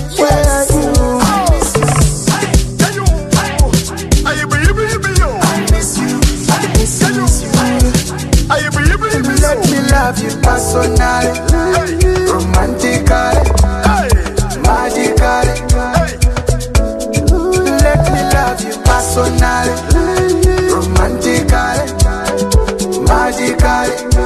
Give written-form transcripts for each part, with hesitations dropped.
Where are you? I miss you. I miss you. I miss you. Let me love you personally, romantically, magically. Let me love you personally, romantically, magically.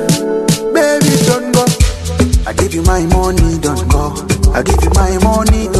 Baby, don't go. I give you my money, don't go. I give you my money,